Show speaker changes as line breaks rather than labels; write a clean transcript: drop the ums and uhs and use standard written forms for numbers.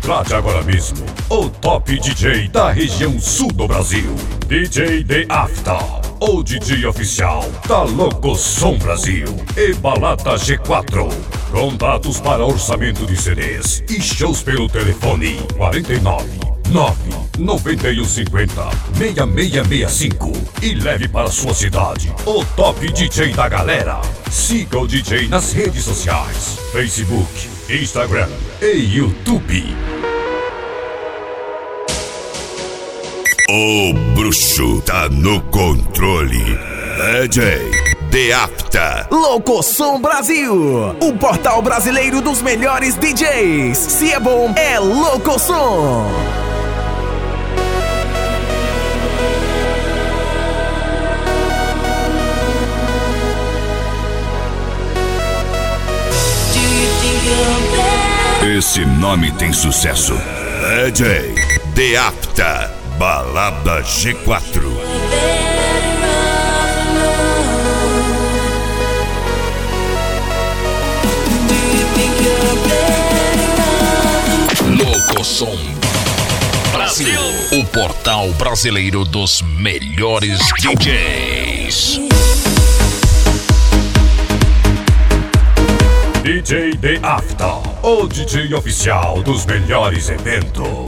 Contrate agora mesmo o top DJ da região sul do Brasil, DJ The After, o DJ oficial da Locosom Brasil e Balada G4. Contatos para orçamento de CDs e shows pelo telefone 49 99150 6665 e leve para sua cidade o top DJ da galera. Siga o DJ nas redes sociais, Facebook, Instagram e YouTube.
O bruxo tá no controle. DJ The After.
Locosom Brasil, o portal brasileiro dos melhores DJs. Se é bom, é Locosom.
Esse nome tem sucesso. DJ The After, Balada G4.
Locosom Brasil, o portal brasileiro dos melhores DJs.
DJ The After, o DJ oficial dos melhores eventos.